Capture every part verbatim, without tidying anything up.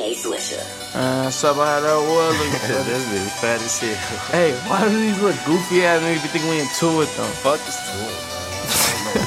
K Swisher. Uh, so how that was looking for This bitch fat as shit. Hey, why do these little goofy ass niggas be thinking we into it though? Fuck this tool, man.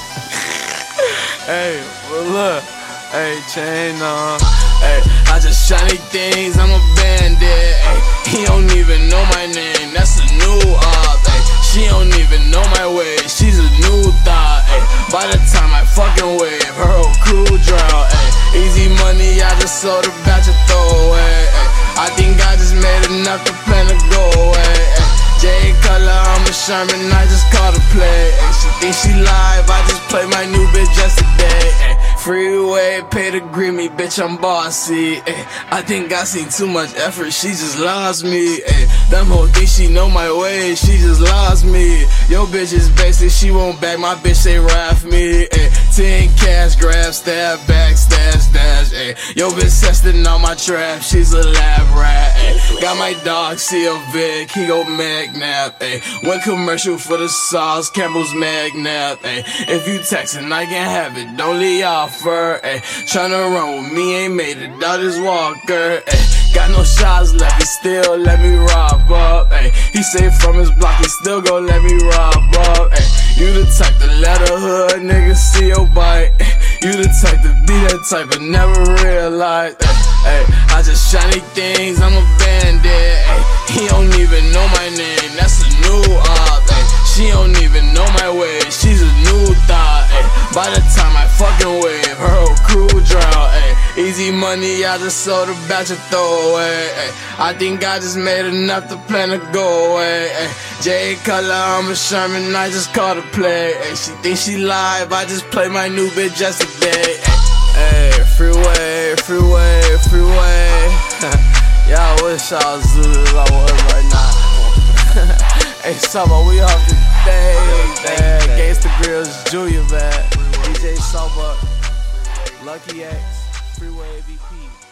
Hey, well look, hey, chain on. Hey, I just shiny things, I'm a bandit. Hey, he don't even know my name, that's a new op. Hey, she don't even know my way, she's a new thought. Hey, by the time I fucking wave, her whole crew drown. Hey, easy money, I just sold a batch of throwaway. Hey, I think I just made enough to plan to go away. Hey, J Color, I'm a Sherman, I just called a play. Ay, she think she live, I just played my new bitch yesterday. Ay, freeway, pay to greet me, bitch, I'm bossy. Ay, I think I seen too much effort, she just lost me. Ay, them hoes think she know my way, she just lost me. Yo bitch is basic, she won't back, my bitch they raff me. Ay, ten cash grab, stab, back, stash, stash. Ay, yo bitch testing on my trap, she's a lab rat. Ay, got my dog, see a Vic, he go mag nap, ayy. One commercial for the sauce, Campbell's Magnap, ayy. If you textin', I can have it, don't leave offer, ayy. Tryna run with me, ain't made it, out this walker, ayy. Got no shots left, he still let me rob up, ayy. He say from his block, he still gon' let me rob up, ayy. You the type to let a hood nigga see your bite, ayy. You the type to be that type but never realize, ayy. I just shiny things, I'm a bandit, ayy. He don't even know my name, that's a new op, ayy. She don't even know my way, she's a new thought, ayy. By the time I fucking wave, her whole crew drown, ayy. Easy money, I just sold a batch of throwaway, ayy. I think I just made enough to plan to go away, ayy. J Color, I'm a Sherman, I just called a play, ayy. She think she live, I just played my new bitch yesterday, ayy. Ayy, freeway, freeway, freeway. Y'all wish I was zoo as I was right now. Hey, Summer, we off the day, man. Gangsta Grills, Junior, man. D J Summer, Lucky X, Freeway V P.